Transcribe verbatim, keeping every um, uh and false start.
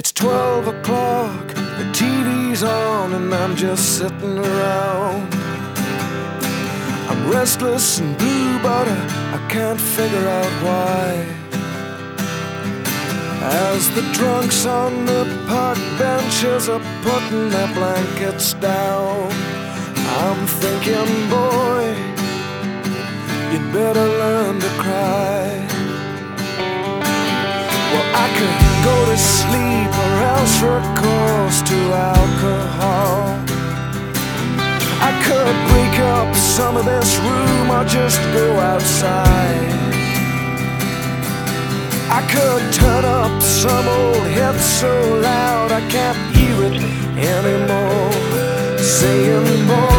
It's twelve o'clock, the T V's on, and I'm just sitting around. I'm restless and blue, but I, I can't figure out why. As the drunks on the park benches are putting their blankets down, I'm thinking, boy, you'd better learn to cry. Well, I could go to sleep or else recourse to alcohol. I could break up some of this room or just go outside. I could turn up some old hit so loud I can't hear it anymore, saying, boy,